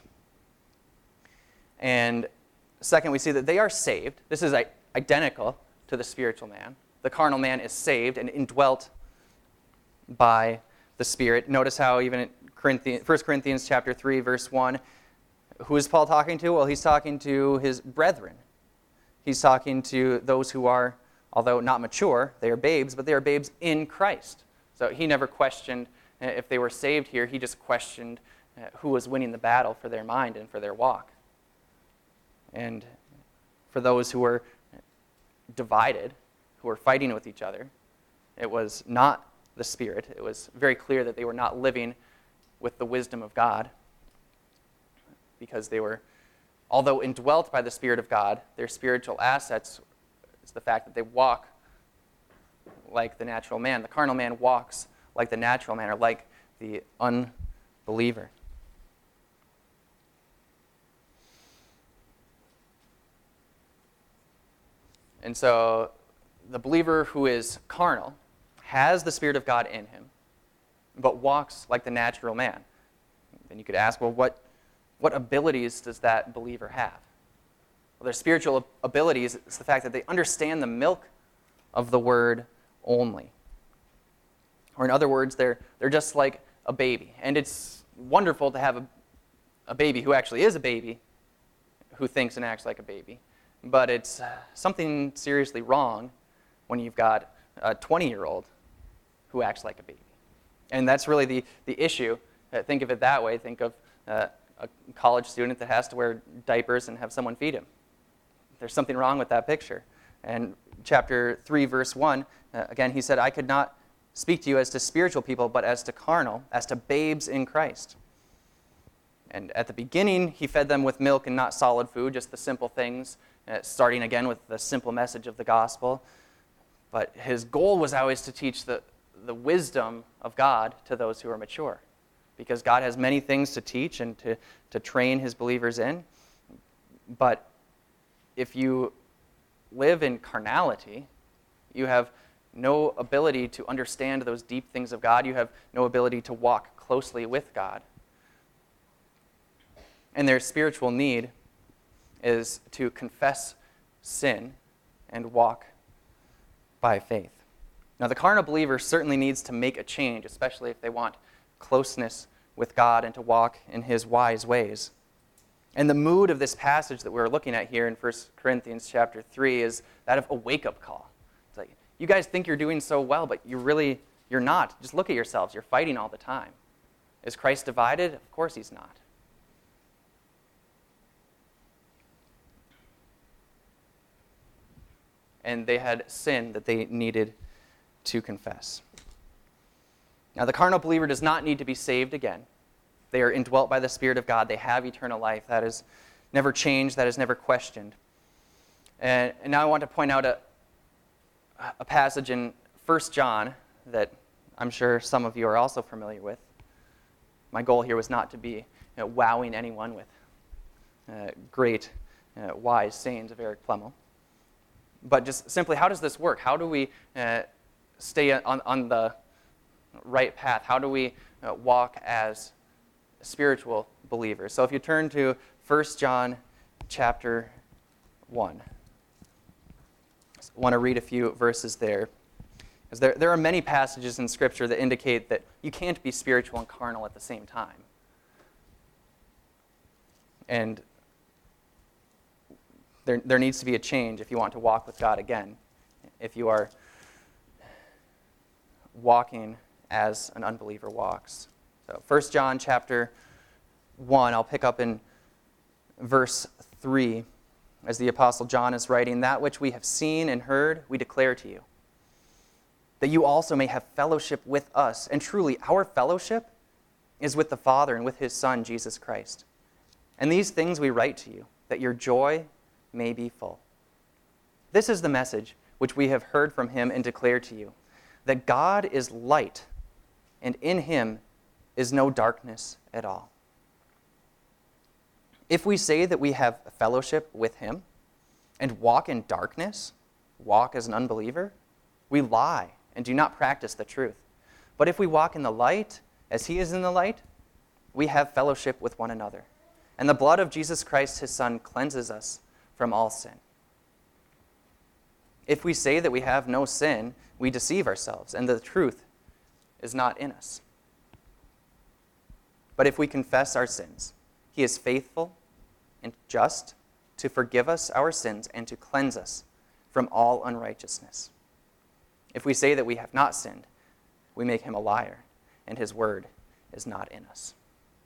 And second, we see that they are saved. This is identical to the spiritual man. The carnal man is saved and indwelt by the Spirit. Notice how even in 1 Corinthians chapter 3, verse 1, who is Paul talking to? Well, he's talking to his brethren. He's talking to those who are, although not mature, they are babes, but they are babes in Christ. So he never questioned if they were saved here. He just questioned who was winning the battle for their mind and for their walk. And for those who were divided, who were fighting with each other, it was not the Spirit. It was very clear that they were not living with the wisdom of God, because they were, although indwelt by the Spirit of God, their spiritual assets is the fact that they walk like the natural man. The carnal man walks like the natural man, or like the unbeliever. And so the believer who is carnal has the Spirit of God in him, but walks like the natural man. Then you could ask, well, what abilities does that believer have? Well, their spiritual abilities is the fact that they understand the milk of the Word only. Or in other words, they're just like a baby. And it's wonderful to have a baby who actually is a baby, who thinks and acts like a baby. But it's something seriously wrong when you've got a 20-year-old who acts like a baby. And that's really the issue. Think of it that way. Think of a college student that has to wear diapers and have someone feed him. There's something wrong with that picture. And chapter 3, verse 1, again, he said, I could not speak to you as to spiritual people, but as to carnal, as to babes in Christ. And at the beginning, he fed them with milk and not solid food, just the simple things, starting again with the simple message of the gospel. But his goal was always to teach the wisdom of God to those who are mature, because God has many things to teach and to train his believers in. But if you live in carnality, you have no ability to understand those deep things of God. You have no ability to walk closely with God. And their spiritual need is to confess sin and walk by faith. Now, the carnal believer certainly needs to make a change, especially if they want closeness with God and to walk in his wise ways. And the mood of this passage that we're looking at here in 1 Corinthians chapter 3 is that of a wake-up call. It's like, you guys think you're doing so well, but you're not. Just look at yourselves. You're fighting all the time. Is Christ divided? Of course he's not. And they had sin that they needed to confess. Now, the carnal believer does not need to be saved again. They are indwelt by the Spirit of God. They have eternal life. That is never changed. That is never questioned. And now I want to point out a passage in 1 John that I'm sure some of you are also familiar with. My goal here was not to be wowing anyone with great, wise sayings of Eric Plemmel. But just simply, how does this work? How do we stay on the right path? How do we walk as spiritual believers? So if you turn to 1 John chapter 1. I want to read a few verses there. Because there are many passages in Scripture that indicate that you can't be spiritual and carnal at the same time. And there needs to be a change if you want to walk with God again. If you are walking as an unbeliever walks. So 1 John chapter 1, I'll pick up in verse 3. As the Apostle John is writing, that which we have seen and heard, we declare to you, that you also may have fellowship with us. And truly, our fellowship is with the Father and with his Son, Jesus Christ. And these things we write to you, that your joy may be full. This is the message which we have heard from him and declare to you, that God is light, and in him is no darkness at all. If we say that we have fellowship with him and walk in darkness, walk as an unbeliever, we lie and do not practice the truth. But if we walk in the light, as he is in the light, we have fellowship with one another. And the blood of Jesus Christ, his Son, cleanses us from all sin. If we say that we have no sin, we deceive ourselves, and the truth is not in us. But if we confess our sins, he is faithful and just to forgive us our sins and to cleanse us from all unrighteousness. If we say that we have not sinned, we make him a liar, and his word is not in us.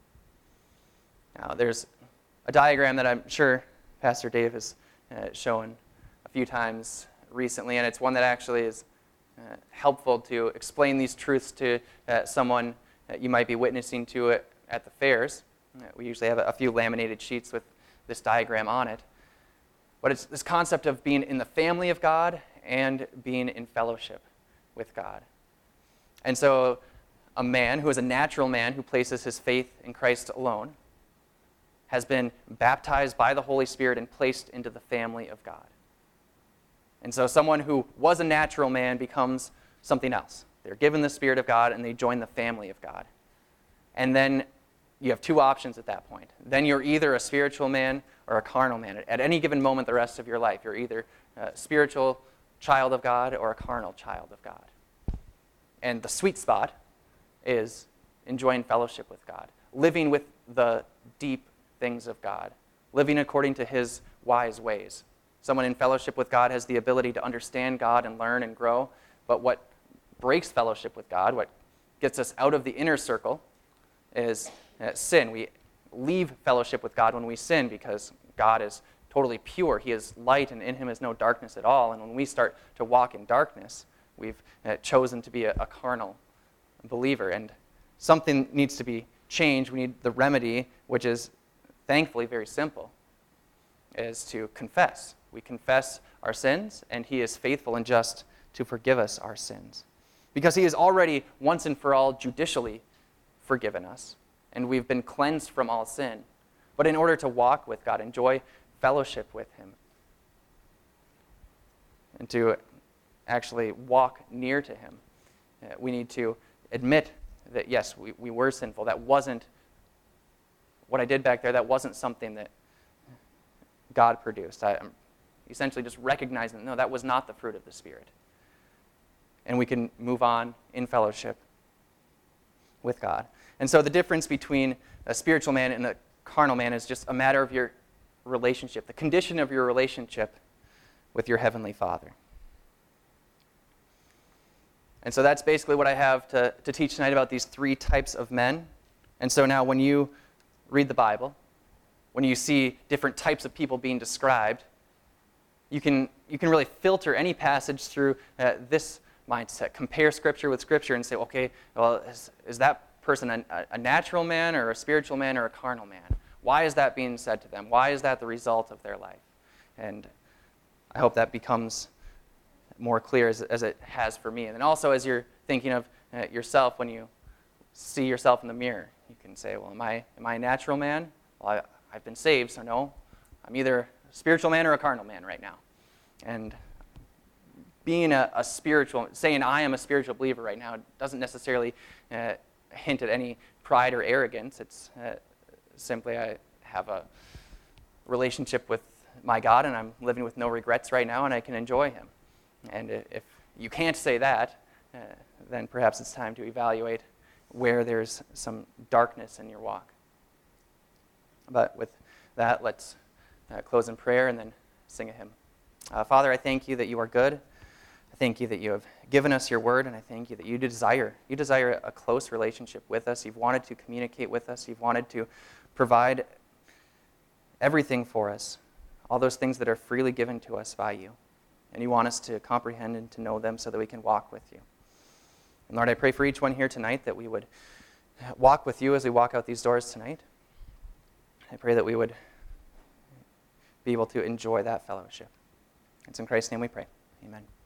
Now, there's a diagram that I'm sure Pastor Dave has shown a few times recently, and it's one that actually is helpful to explain these truths to someone that you might be witnessing to it at the fairs. We usually have a few laminated sheets with this diagram on it. But it's this concept of being in the family of God and being in fellowship with God. And so a man who is a natural man who places his faith in Christ alone has been baptized by the Holy Spirit and placed into the family of God. And so someone who was a natural man becomes something else. They're given the Spirit of God and they join the family of God. And then you have two options at that point. Then you're either a spiritual man or a carnal man. At any given moment the rest of your life, you're either a spiritual child of God or a carnal child of God. And the sweet spot is enjoying fellowship with God, living with the deep things of God, living according to his wise ways. Someone in fellowship with God has the ability to understand God and learn and grow, but what breaks fellowship with God, what gets us out of the inner circle, is sin. We leave fellowship with God when we sin because God is totally pure. He is light and in him is no darkness at all. And when we start to walk in darkness, we've chosen to be a carnal believer. And something needs to be changed. We need the remedy, which is thankfully very simple, is to confess. We confess our sins, and he is faithful and just to forgive us our sins. Because he has already once and for all judicially forgiven us, and we've been cleansed from all sin. But in order to walk with God, enjoy fellowship with him, and to actually walk near to him, we need to admit that, yes, we were sinful. That wasn't what I did back there. That wasn't something that God produced. I'm essentially just recognizing, no, that was not the fruit of the Spirit. And we can move on in fellowship with God. And so the difference between a spiritual man and a carnal man is just a matter of your relationship, the condition of your relationship with your Heavenly Father. And so that's basically what I have to teach tonight about these three types of men. And so now when you read the Bible, when you see different types of people being described, you can really filter any passage through this mindset. Compare Scripture with Scripture and say, okay, well, is that person a natural man or a spiritual man or a carnal man? Why is that being said to them? Why is that the result of their life? And I hope that becomes more clear as it has for me. And then also as you're thinking of yourself, when you see yourself in the mirror, you can say, well, am I a natural man? Well, I've been saved, so no. I'm either a spiritual man or a carnal man right now. And being a spiritual, saying I am a spiritual believer right now doesn't necessarily hint at any pride or arrogance. It's simply I have a relationship with my God and I'm living with no regrets right now and I can enjoy him. And if you can't say that, then perhaps it's time to evaluate where there's some darkness in your walk. But with that, let's close in prayer and then sing a hymn. Father, I thank you that you are good. I thank you that you have given us your word, and I thank you that you desire a close relationship with us. You've wanted to communicate with us. You've wanted to provide everything for us, all those things that are freely given to us by you. And you want us to comprehend and to know them so that we can walk with you. And Lord, I pray for each one here tonight that we would walk with you as we walk out these doors tonight. I pray that we would be able to enjoy that fellowship. It's in Christ's name we pray. Amen.